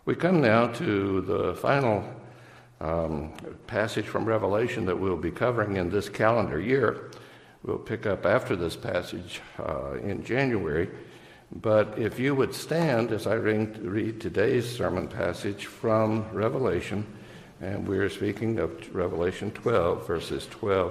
We come now to the final passage from Revelation that we'll be covering in this calendar year. We'll pick up after this passage in January. But if you would stand as I read today's sermon passage from Revelation, and we're speaking of Revelation 12, verses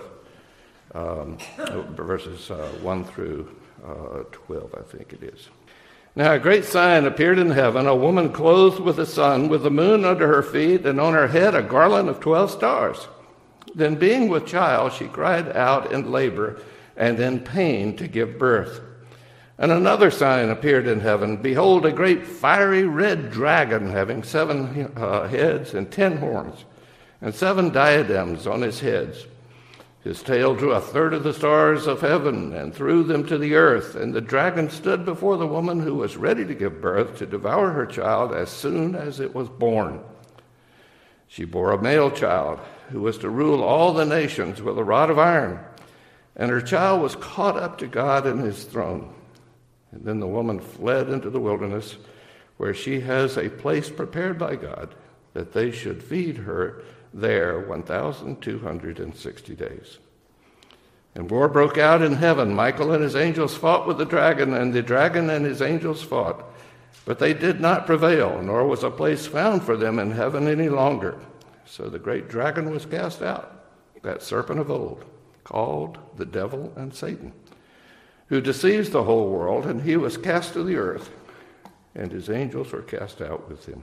1 through 12, I think it is. Now a great sign appeared in heaven, a woman clothed with the sun, with the moon under her feet, and on her head a garland of 12 stars. Then being with child, she cried out in labor and in pain to give birth. And another sign appeared in heaven. Behold, a great fiery red dragon, having 7 heads and 10 horns, and 7 diadems on his heads. His tail drew a third of the stars of heaven and threw them to the earth. And the dragon stood before the woman who was ready to give birth to devour her child as soon as it was born. She bore a male child who was to rule all the nations with a rod of iron. And her child was caught up to God and his throne. And then the woman fled into the wilderness, where she has a place prepared by God, that they should feed her there 1,260 days. And war broke out in heaven. Michael and his angels fought with the dragon, and the dragon and his angels fought. But they did not prevail, nor was a place found for them in heaven any longer. So the great dragon was cast out, that serpent of old, called the devil and Satan, who deceives the whole world, and he was cast to the earth, and his angels were cast out with him.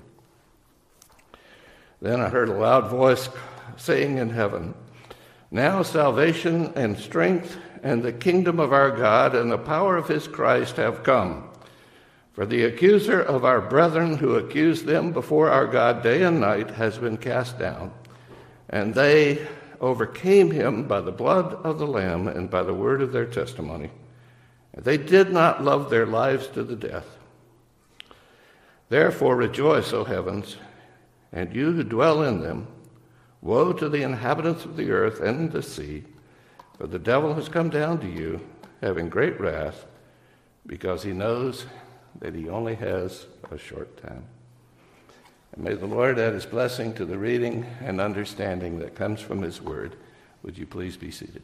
Then I heard a loud voice saying in heaven, "Now salvation and strength and the kingdom of our God and the power of his Christ have come. For the accuser of our brethren who accused them before our God day and night has been cast down, and they overcame him by the blood of the Lamb and by the word of their testimony. And they did not love their lives to the death. Therefore rejoice, O heavens, and you who dwell in them. Woe to the inhabitants of the earth and the sea, for the devil has come down to you, having great wrath, because he knows that he only has a short time." And may the Lord add his blessing to the reading and understanding that comes from his word. Would you please be seated?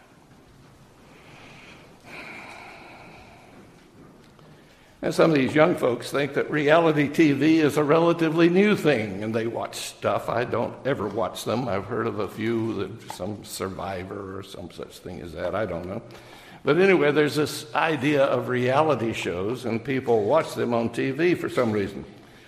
And some of these young folks think that reality TV is a relatively new thing, and they watch stuff. I don't ever watch them. I've heard of a few, some Survivor or some such thing as that. I don't know. But anyway, there's this idea of reality shows, and people watch them on TV for some reason.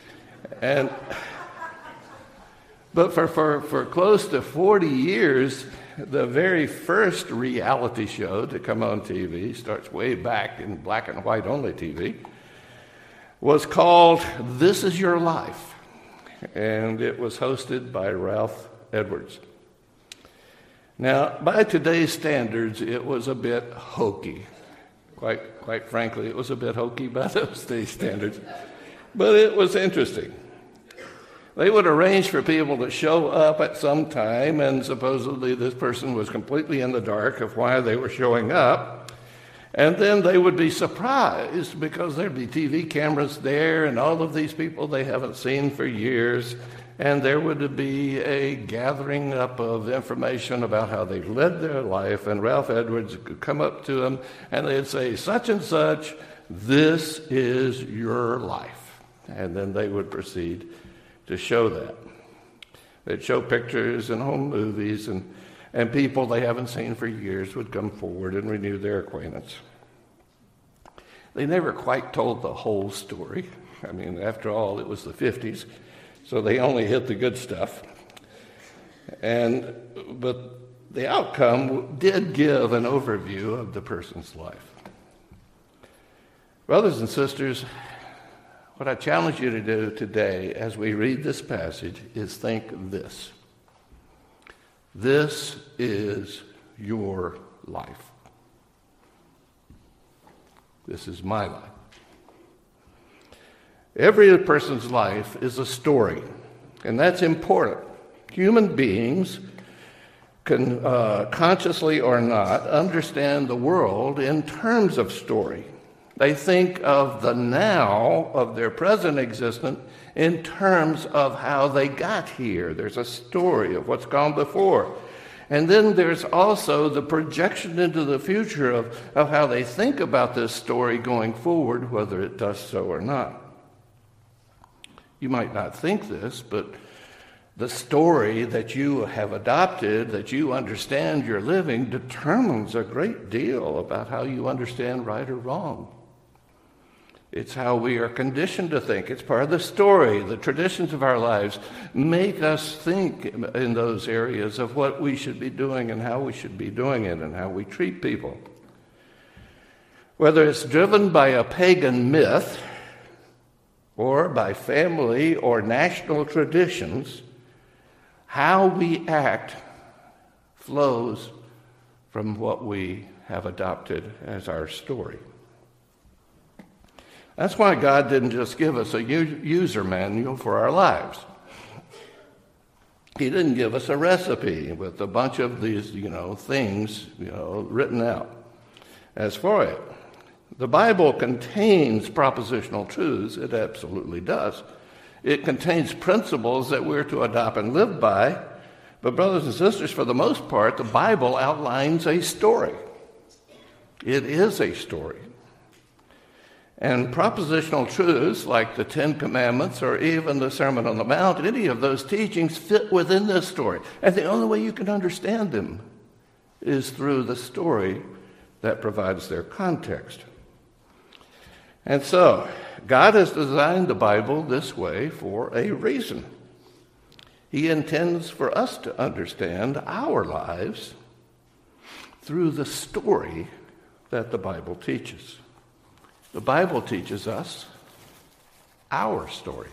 But for close to 40 years, the very first reality show to come on TV, starts way back in black and white only TV, was called This Is Your Life, and it was hosted by Ralph Edwards. Now, by today's standards, it was a bit hokey. Quite frankly, it was a bit hokey by those days' standards, but it was interesting. They would arrange for people to show up at some time, and supposedly this person was completely in the dark of why they were showing up. And then they would be surprised because there'd be TV cameras there and all of these people they haven't seen for years. And there would be a gathering up of information about how they've led their life. And Ralph Edwards could come up to them and they'd say, "Such and such, this is your life." And then they would proceed to show that. They'd show pictures and home movies, and people they haven't seen for years would come forward and renew their acquaintance. They never quite told the whole story. I mean, after all, it was the 50s, so they only hit the good stuff. But the outcome did give an overview of the person's life. Brothers and sisters, what I challenge you to do today as we read this passage is think this. This is your life. This is my life. Every person's life is a story, and that's important. Human beings can, consciously or not, understand the world in terms of story. They think of the now of their present existence in terms of how they got here. There's a story of what's gone before. And then there's also the projection into the future of how they think about this story going forward, whether it does so or not. You might not think this, but the story that you have adopted, that you understand you're living, determines a great deal about how you understand right or wrong. It's how we are conditioned to think. It's part of the story. The traditions of our lives make us think in those areas of what we should be doing and how we should be doing it and how we treat people. Whether it's driven by a pagan myth or by family or national traditions, how we act flows from what we have adopted as our story. That's why God didn't just give us a user manual for our lives. He didn't give us a recipe with a bunch of these, things, written out as for it. The Bible contains propositional truths. It absolutely does. It contains principles that we're to adopt and live by. But brothers and sisters, for the most part, the Bible outlines a story. It is a story. And propositional truths like the Ten Commandments or even the Sermon on the Mount, any of those teachings fit within this story. And the only way you can understand them is through the story that provides their context. And so, God has designed the Bible this way for a reason. He intends for us to understand our lives through the story that the Bible teaches. The Bible teaches us our story.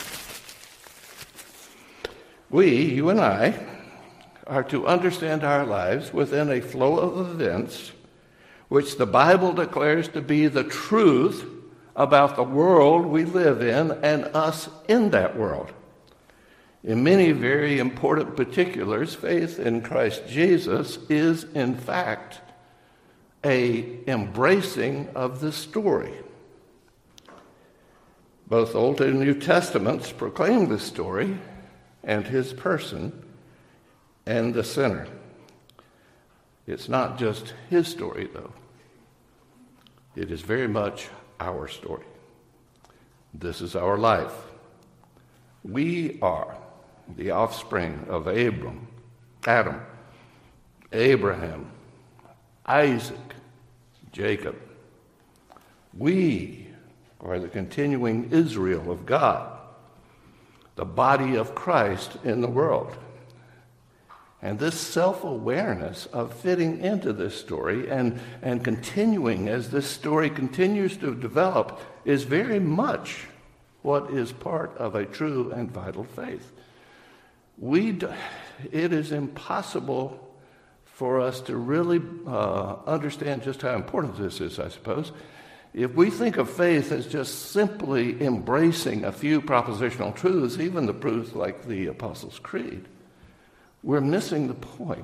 You and I, are to understand our lives within a flow of events which the Bible declares to be the truth about the world we live in and us in that world. In many very important particulars, faith in Christ Jesus is, in fact, a embracing of this story. Both Old and New Testaments proclaim this story and his person and the sinner. It's not just his story, though. It is very much our story. This is our life. We are the offspring of Adam, Abraham, Isaac, Jacob. We are the continuing Israel of God, the body of Christ in the world. And this self-awareness of fitting into this story and continuing as this story continues to develop is very much what is part of a true and vital faith. It is impossible for us to really understand just how important this is, I suppose. If we think of faith as just simply embracing a few propositional truths, even the truths like the Apostles' Creed, we're missing the point.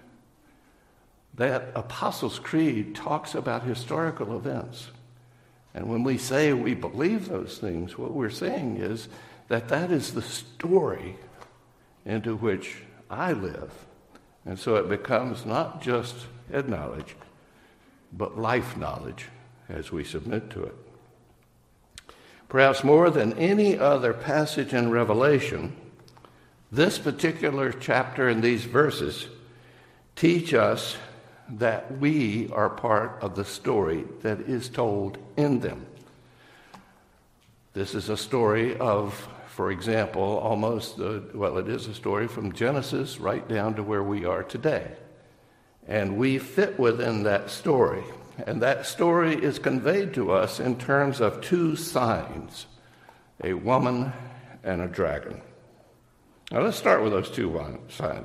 That Apostles' Creed talks about historical events. And when we say we believe those things, what we're saying is that is the story into which I live. And so it becomes not just head knowledge, but life knowledge as we submit to it. Perhaps more than any other passage in Revelation, this particular chapter and these verses teach us that we are part of the story that is told in them. This is a story of, for example, it is a story from Genesis right down to where we are today. And we fit within that story. And that story is conveyed to us in terms of two signs, a woman and a dragon. Now let's start with those two signs.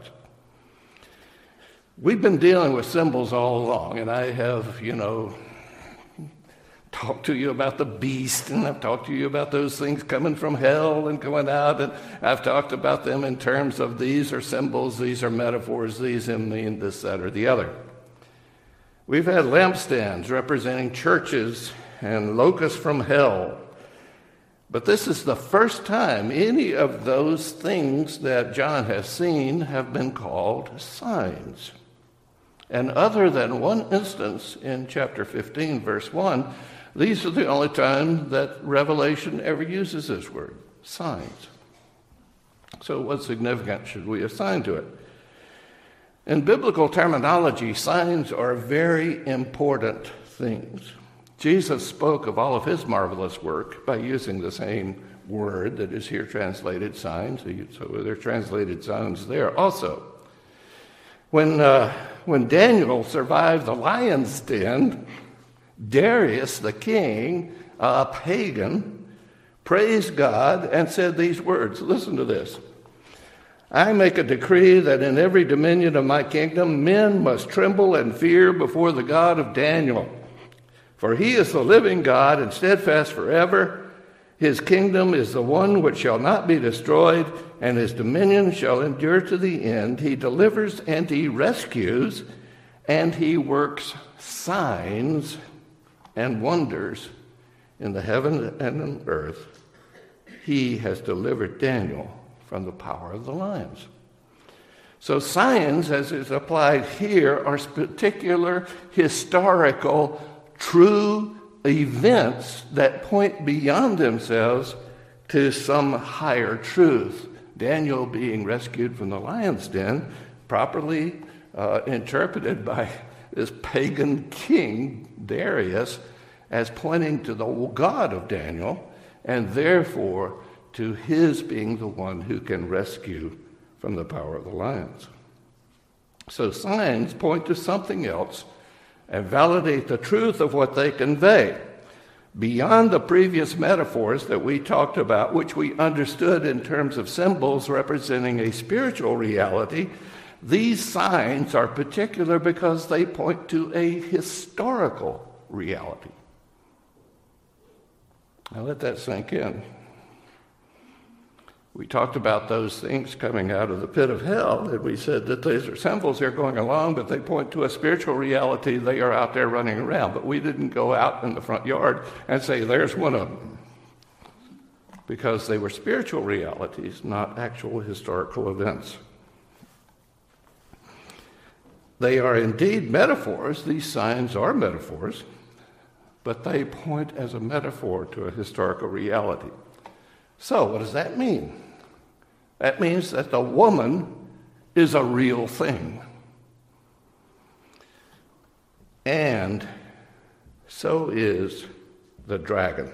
We've been dealing with symbols all along, and I have, talked to you about the beast, and I've talked to you about those things coming from hell and going out, and I've talked about them in terms of these are symbols, these are metaphors, these mean this, that, or the other. We've had lampstands representing churches and locusts from hell. But this is the first time any of those things that John has seen have been called signs. And other than one instance in chapter 15, verse 1, these are the only time that Revelation ever uses this word, signs. So what significance should we assign to it? In biblical terminology, signs are very important things. Jesus spoke of all of his marvelous work by using the same word that is here translated signs, so they're translated signs there also. When Daniel survived the lion's den, Darius the king, a pagan, praised God and said these words. Listen to this. I make a decree that in every dominion of my kingdom men must tremble and fear before the God of Daniel. For he is the living God and steadfast forever. His kingdom is the one which shall not be destroyed, and his dominion shall endure to the end. He delivers and he rescues, and he works signs and wonders in the heaven and on earth. He has delivered Daniel from the power of the lions. So signs, as is applied here, are particular historical, true events that point beyond themselves to some higher truth. Daniel being rescued from the lion's den, properly interpreted by this pagan king, Darius, as pointing to the God of Daniel, and therefore to his being the one who can rescue from the power of the lions. So signs point to something else and validate the truth of what they convey. Beyond the previous metaphors that we talked about, which we understood in terms of symbols representing a spiritual reality, these signs are particular because they point to a historical reality. Now let that sink in. We talked about those things coming out of the pit of hell, and we said that these are symbols they're going along, but they point to a spiritual reality. They are out there running around. But we didn't go out in the front yard and say, there's one of them. Because they were spiritual realities, not actual historical events. They are indeed metaphors. These signs are metaphors, but they point as a metaphor to a historical reality. So what does that mean? That means that the woman is a real thing. And so is the dragon.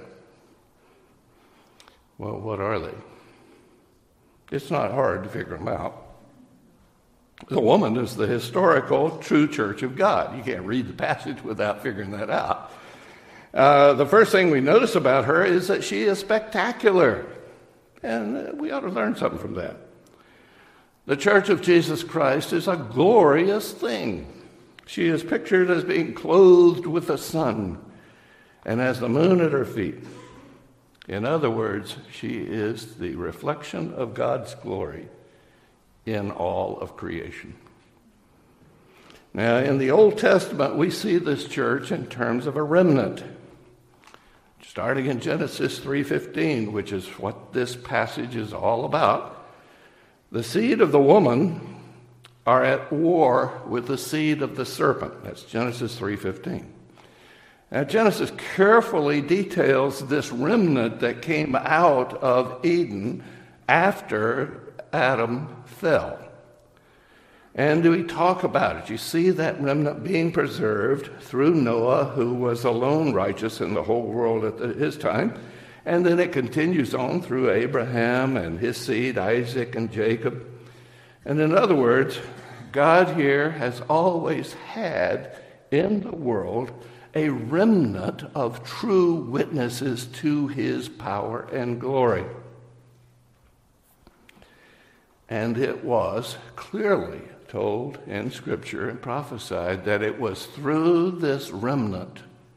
Well, what are they? It's not hard to figure them out. The woman is the historical true church of God. You can't read the passage without figuring that out. The first thing we notice about her is that she is spectacular. And we ought to learn something from that. The Church of Jesus Christ is a glorious thing. She is pictured as being clothed with the sun and has the moon at her feet. In other words, she is the reflection of God's glory in all of creation. Now, in the Old Testament, we see this church in terms of a remnant. Starting in Genesis 3:15, which is what this passage is all about, the seed of the woman are at war with the seed of the serpent. That's Genesis 3:15. Now, Genesis carefully details this remnant that came out of Eden after Adam fell. And we talk about it. You see that remnant being preserved through Noah, who was alone righteous in the whole world at his time. And then it continues on through Abraham and his seed, Isaac and Jacob. And in other words, God here has always had in the world a remnant of true witnesses to his power and glory. And it was clearly told in Scripture and prophesied that it was through this remnant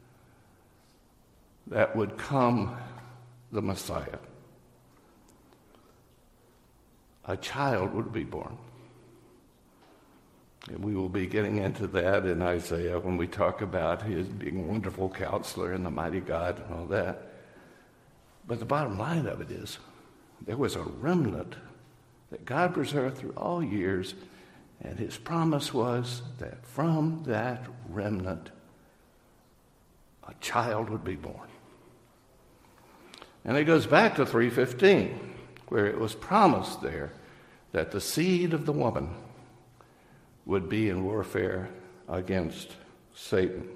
that would come the Messiah. A child would be born. And we will be getting into that in Isaiah when we talk about his being a wonderful counselor and the mighty God and all that. But the bottom line of it is, there was a remnant that God preserved through all years, and his promise was that from that remnant, a child would be born. And it goes back to 3:15, where it was promised there that the seed of the woman would be in warfare against Satan.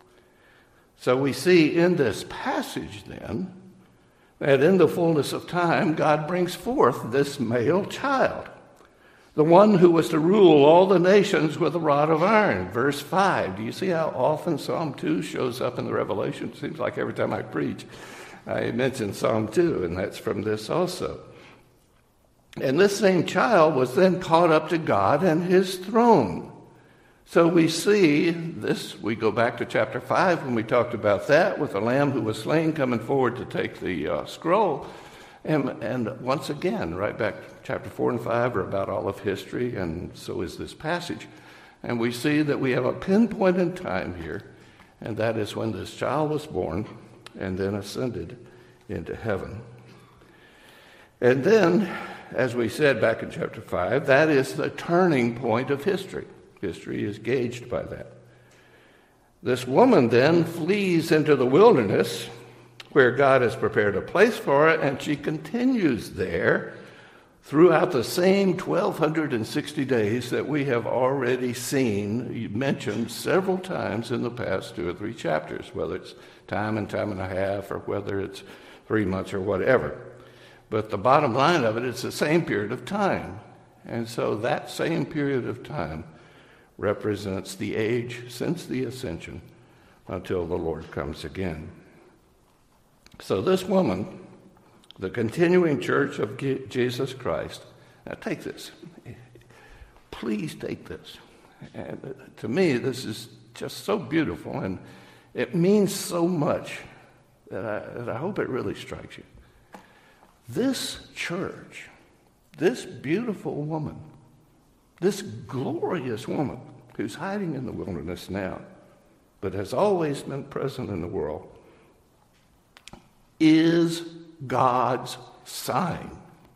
So we see in this passage then that in the fullness of time, God brings forth this male child, the one who was to rule all the nations with a rod of iron. Verse 5. Do you see how often Psalm 2 shows up in the Revelation? It seems like every time I preach, I mention Psalm 2, and that's from this also. And this same child was then caught up to God and his throne. So we see this, we go back to chapter 5 when we talked about that, with the lamb who was slain coming forward to take the scroll. And once again, right back to chapter 4 and 5 are about all of history, and so is this passage. And we see that we have a pinpoint in time here, and that is when this child was born and then ascended into heaven. And then, as we said back in chapter 5, that is the turning point of history. History is gauged by that. This woman then flees into the wilderness where God has prepared a place for her, and she continues there throughout the same 1,260 days that we have already seen mentioned several times in the past 2 or 3 chapters, whether it's time and a half or whether it's 3 months or whatever. But the bottom line of it is the same period of time. And so that same period of time represents the age since the ascension until the Lord comes again. So this woman, the continuing church of Jesus Christ, now take this. Please take this. And to me, this is just so beautiful, and it means so much that I hope it really strikes you. This church, this beautiful woman, this glorious woman who's hiding in the wilderness now, but has always been present in the world, is God's sign.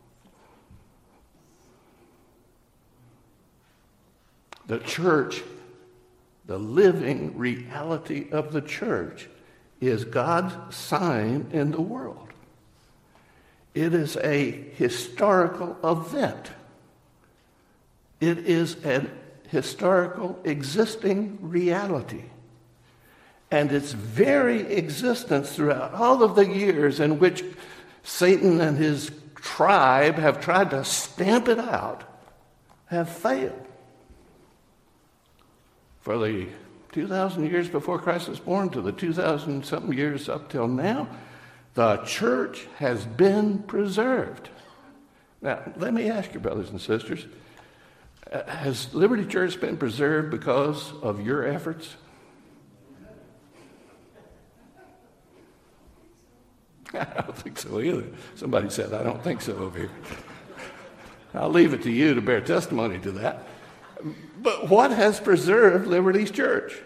The church, the living reality of the church, is God's sign in the world. It is a historical event. It is an historical existing reality. And its very existence throughout all of the years in which Satan and his tribe have tried to stamp it out have failed. For the 2,000 years before Christ was born to the 2,000-something years up till now, the church has been preserved. Now, let me ask you, brothers and sisters, has Liberty Church been preserved because of your efforts? I don't think so either. Somebody said, I don't think so over here. I'll leave it to you to bear testimony to that. But what has preserved Liberty's church?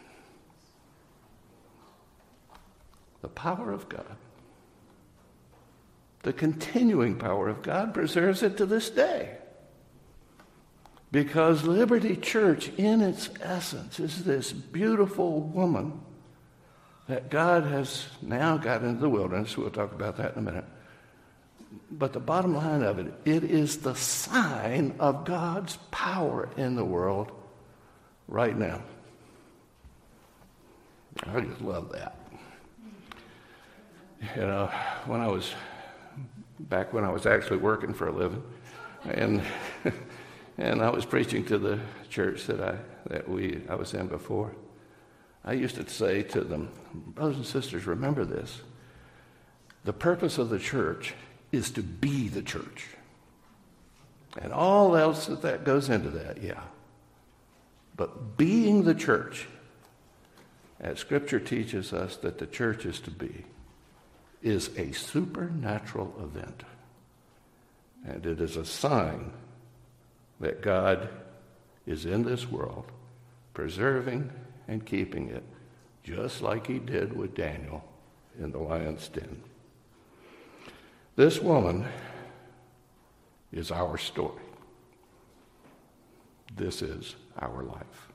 The power of God. The continuing power of God preserves it to this day. Because Liberty Church, in its essence, is this beautiful woman that God has now got into the wilderness. We'll talk about that in a minute. But the bottom line of it, it is the sign of God's power in the world right now. I just love that. You know, when I was actually working for a living, and I was preaching to the church that I was in before, I used to say to them, brothers and sisters, remember this. The purpose of the church is to be the church. And all else that goes into that, yeah. But being the church, as Scripture teaches us that the church is to be, is a supernatural event. And it is a sign that God is in this world, preserving and keeping it, just like he did with Daniel in the lion's den. This woman is our story. This is our life.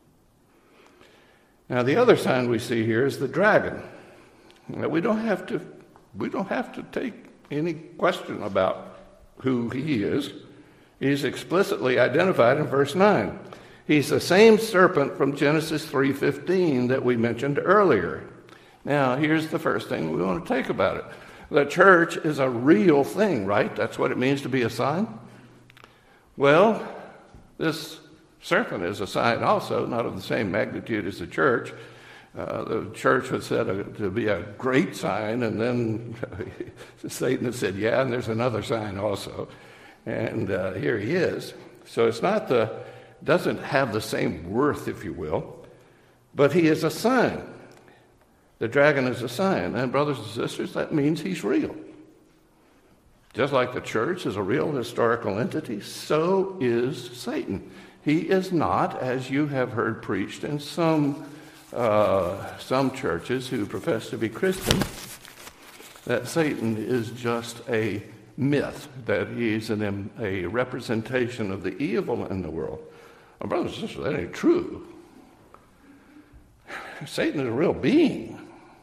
Now, the other sign we see here is the dragon. Now, we don't have to take any question about who he is. He's explicitly identified in verse 9. He's the same serpent from Genesis 3:15 that we mentioned earlier. Now, here's the first thing we want to take about it. The church is a real thing, right? That's what it means to be a sign. Well, this serpent is a sign also, not of the same magnitude as the church. The church was said to be a great sign, and then Satan had said, yeah, and there's another sign also. And here he is. So it's not doesn't have the same worth, if you will, but he is a sign. The dragon is a sign. And brothers and sisters, that means he's real. Just like the church is a real historical entity, so is Satan. He is not, as you have heard preached in some churches who profess to be Christian, that Satan is just a myth, that he's a representation of the evil in the world. Well, brothers and sisters, that ain't true. Satan is a real being.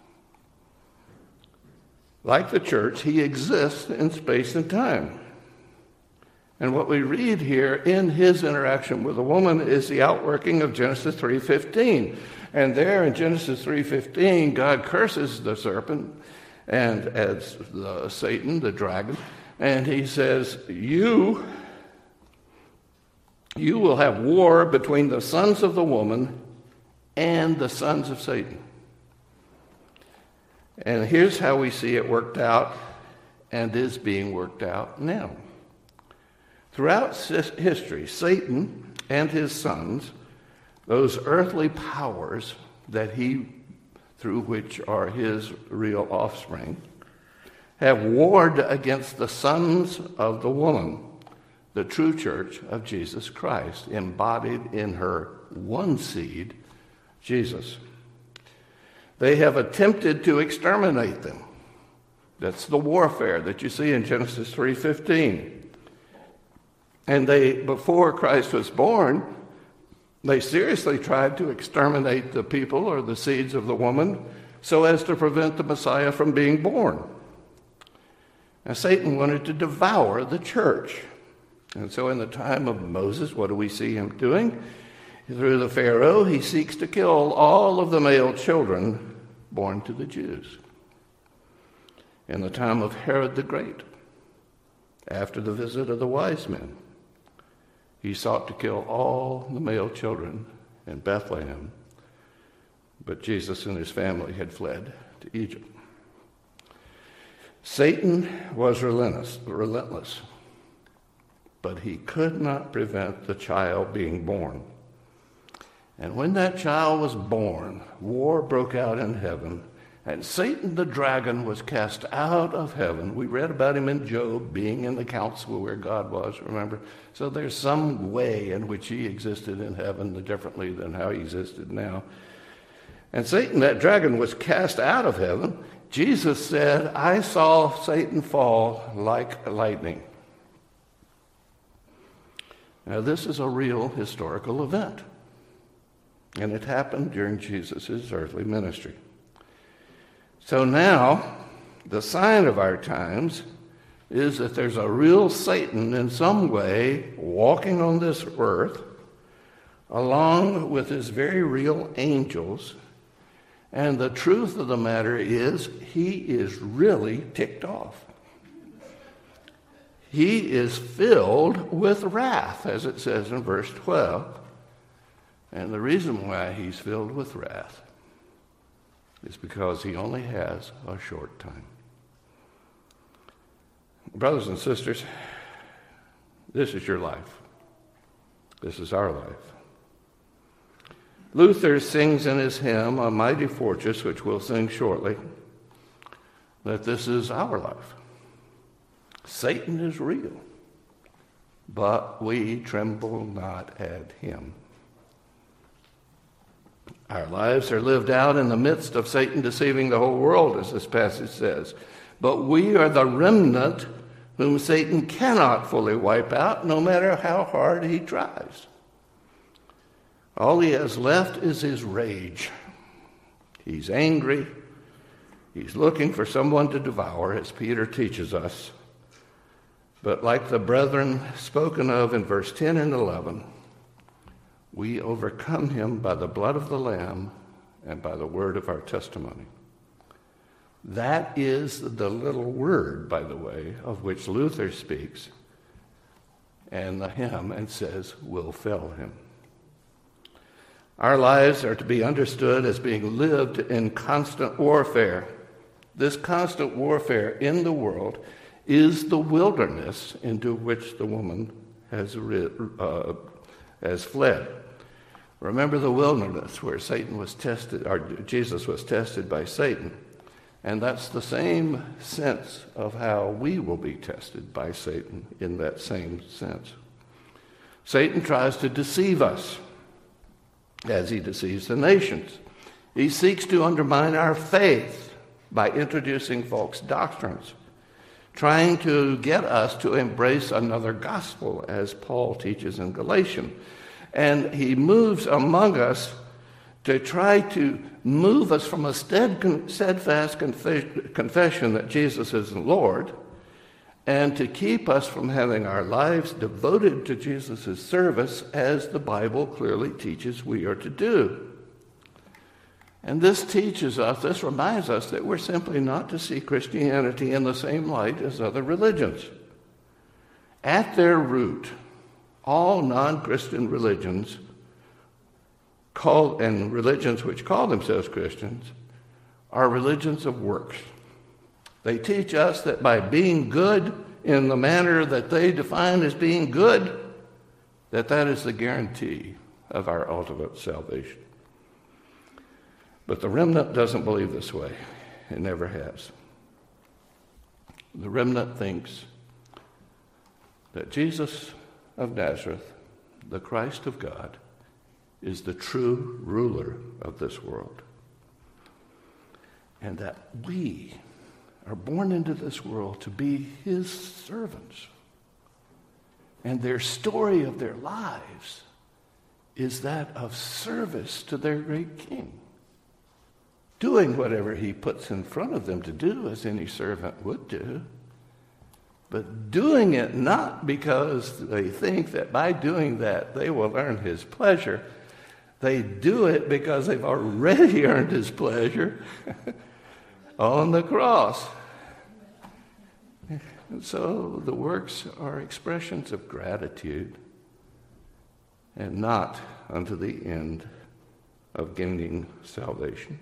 Like the church, he exists in space and time. And what we read here in his interaction with the woman is the outworking of Genesis 3:15. And there in Genesis 3:15, God curses the serpent and as Satan, the dragon, and he says, you will have war between the sons of the woman and the sons of Satan. And here's how we see it worked out and is being worked out now. Throughout history, Satan and his sons, those earthly powers through which are his real offspring, have warred against the sons of the woman, the true church of Jesus Christ, embodied in her one seed, Jesus. They have attempted to exterminate them. That's the warfare that you see in Genesis 3:15. And before Christ was born, they seriously tried to exterminate the people or the seeds of the woman so as to prevent the Messiah from being born. Now, Satan wanted to devour the church. And so in the time of Moses, what do we see him doing? Through the Pharaoh, he seeks to kill all of the male children born to the Jews. In the time of Herod the Great, after the visit of the wise men, he sought to kill all the male children in Bethlehem, but Jesus and his family had fled to Egypt. Satan was relentless, but he could not prevent the child being born. And when that child was born, war broke out in heaven, and Satan the dragon was cast out of heaven. We read about him in Job, being in the council where God was, remember? So there's some way in which he existed in heaven differently than how he existed now. And Satan, that dragon, was cast out of heaven. Jesus said, I saw Satan fall like lightning. Now, this is a real historical event, and it happened during Jesus' earthly ministry. So now, the sign of our times is that there's a real Satan in some way walking on this earth, along with his very real angels. And the truth of the matter is, he is really ticked off. He is filled with wrath, as it says in verse 12. And the reason why he's filled with wrath is because he only has a short time. Brothers and sisters, this is your life. This is our life. Luther sings in his hymn, A Mighty Fortress, which we'll sing shortly, that this is our life. Satan is real, but we tremble not at him. Our lives are lived out in the midst of Satan deceiving the whole world, as this passage says. But we are the remnant whom Satan cannot fully wipe out, no matter how hard he tries. All he has left is his rage. He's angry. He's looking for someone to devour, as Peter teaches us. But like the brethren spoken of in verse 10 and 11, we overcome him by the blood of the Lamb and by the word of our testimony. That is the little word, by the way, of which Luther speaks and the hymn and says, will fell him. Our lives are to be understood as being lived in constant warfare. This constant warfare in the world is the wilderness into which the woman has fled. Remember the wilderness where Satan was tested, or Jesus was tested by Satan. And that's the same sense of how we will be tested by Satan in that same sense. Satan tries to deceive us as he deceives the nations. He seeks to undermine our faith by introducing false doctrines, trying to get us to embrace another gospel, as Paul teaches in Galatians. And he moves among us to try to move us from a steadfast confession that Jesus is Lord, and to keep us from having our lives devoted to Jesus' service, as the Bible clearly teaches we are to do. And this reminds us that we're simply not to see Christianity in the same light as other religions. At their root, all non-Christian religions and religions which call themselves Christians are religions of works. They teach us that by being good in the manner that they define as being good, that is the guarantee of our ultimate salvation. But the remnant doesn't believe this way. It never has. The remnant thinks that Jesus of Nazareth, the Christ of God, is the true ruler of this world. And that we are born into this world to be his servants. And their story of their lives is that of service to their great King, doing whatever he puts in front of them to do, as any servant would do, but doing it not because they think that by doing that they will earn his pleasure. They do it because they've already earned his pleasure on the cross. And so the works are expressions of gratitude and not unto the end of gaining salvation.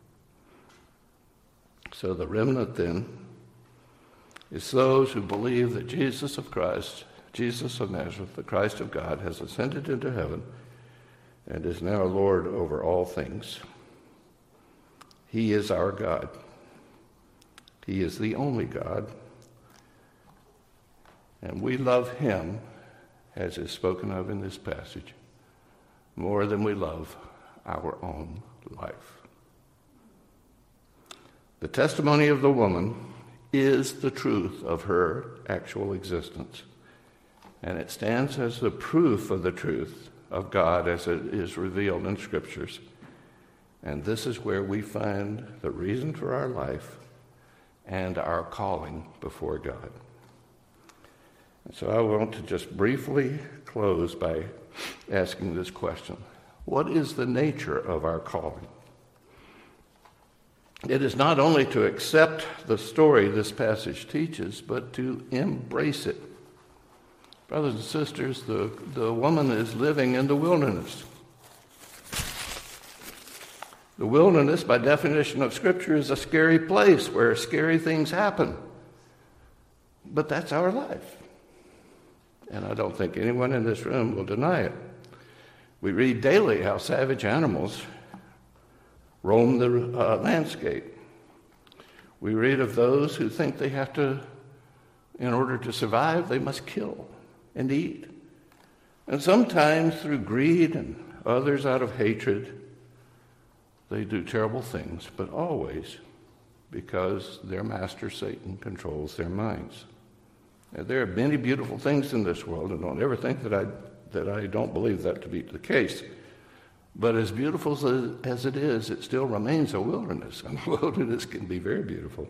So the remnant then is those who believe that Jesus of Nazareth, the Christ of God, has ascended into heaven and is now Lord over all things. He is our God. He is the only God. And we love him, as is spoken of in this passage, more than we love our own life. The testimony of the woman is the truth of her actual existence, and it stands as the proof of the truth of God as it is revealed in Scriptures. And this is where we find the reason for our life and our calling before God. And so I want to just briefly close by asking this question. What is the nature of our calling? It is not only to accept the story this passage teaches, but to embrace it. Brothers and sisters, the woman is living in the wilderness. The wilderness, by definition of Scripture, is a scary place where scary things happen. But that's our life. And I don't think anyone in this room will deny it. We read daily how savage animals roam the landscape. We read of those who think they have to, in order to survive, they must kill and eat. And sometimes through greed and others out of hatred, they do terrible things, but always because their master Satan controls their minds. And there are many beautiful things in this world, and don't ever think that I don't believe that to be the case. But as beautiful as it is, it still remains a wilderness, and the wilderness can be very beautiful.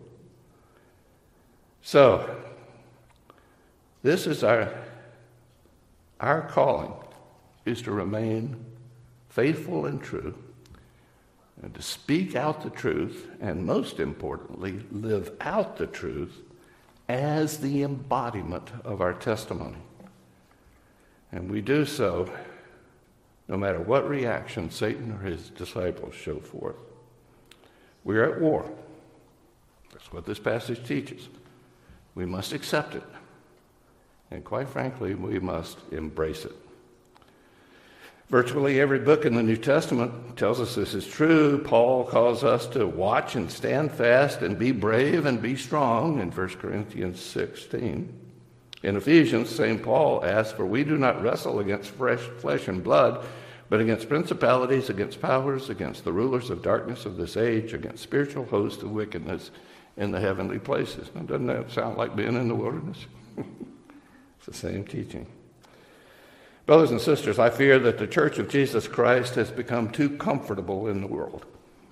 So, this is our calling, is to remain faithful and true, and to speak out the truth, and most importantly, live out the truth as the embodiment of our testimony. And we do so no matter what reaction Satan or his disciples show forth. We are at war. That's what this passage teaches. We must accept it. And quite frankly, we must embrace it. Virtually every book in the New Testament tells us this is true. Paul calls us to watch and stand fast and be brave and be strong in 1 Corinthians 16. In Ephesians, St. Paul asks, "For we do not wrestle against flesh and blood, but against principalities, against powers, against the rulers of darkness of this age, against spiritual hosts of wickedness in the heavenly places." Now, doesn't that sound like being in the wilderness? It's the same teaching. Brothers and sisters, I fear that the Church of Jesus Christ has become too comfortable in the world.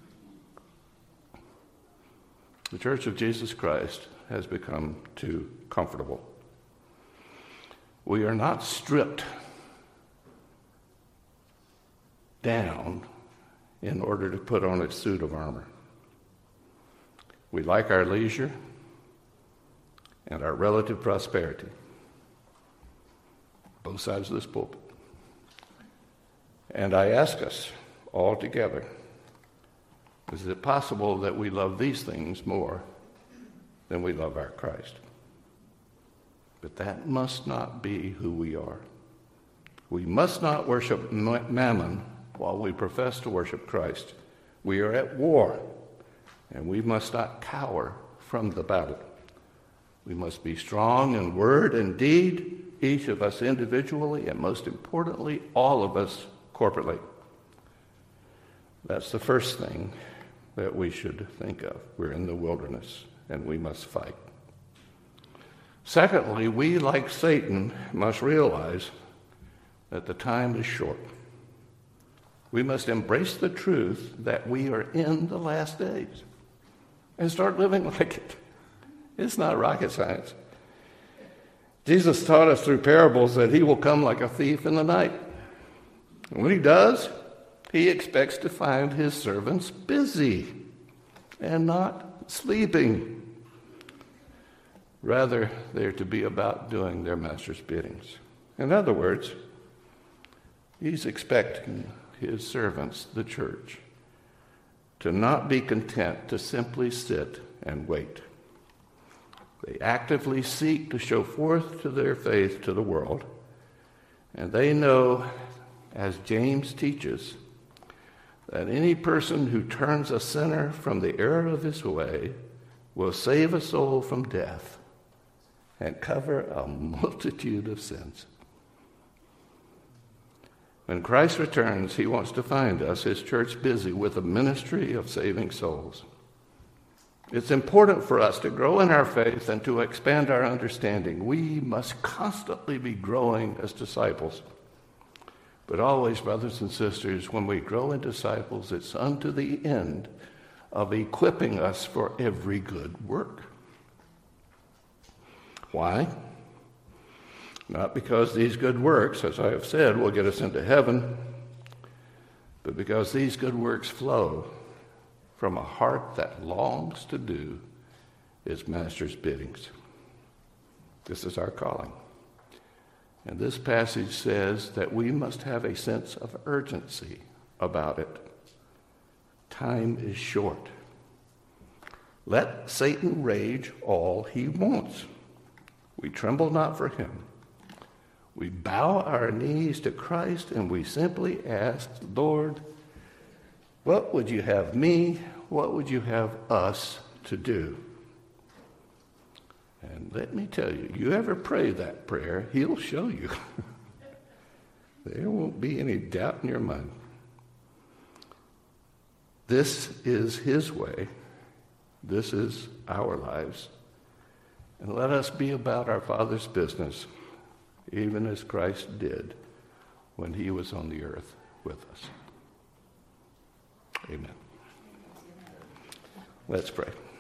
The Church of Jesus Christ has become too comfortable. We are not stripped down in order to put on a suit of armor. We like our leisure and our relative prosperity. Both sides of this pulpit. And I ask us all together, is it possible that we love these things more than we love our Christ? But that must not be who we are. We must not worship mammon while we profess to worship Christ. We are at war, and we must not cower from the battle. We must be strong in word and deed, each of us individually, and most importantly, all of us corporately. That's the first thing that we should think of. We're in the wilderness, and we must fight. Secondly, we, like Satan, must realize that the time is short. We must embrace the truth that we are in the last days and start living like it. It's not rocket science. Jesus taught us through parables that he will come like a thief in the night. And when he does, he expects to find his servants busy and not sleeping. Rather, they're to be about doing their master's biddings. In other words, he's expecting his servants, the church, to not be content to simply sit and wait. They actively seek to show forth to their faith to the world, and they know, as James teaches, that any person who turns a sinner from the error of his way will save a soul from death and cover a multitude of sins. When Christ returns, he wants to find us, his church, busy with the ministry of saving souls. It's important for us to grow in our faith and to expand our understanding. We must constantly be growing as disciples. But always, brothers and sisters, when we grow in disciples, it's unto the end of equipping us for every good work. Why? Not because these good works, as I have said, will get us into heaven, but because these good works flow from a heart that longs to do its master's biddings. This is our calling. And this passage says that we must have a sense of urgency about it. Time is short. Let Satan rage all he wants. We tremble not for him. We bow our knees to Christ and we simply ask, Lord, what would you have me, what would you have us to do? And let me tell you, you ever pray that prayer, he'll show you. There won't be any doubt in your mind. This is his way. This is our lives. And let us be about our Father's business, even as Christ did when he was on the earth with us. Amen. Let's pray.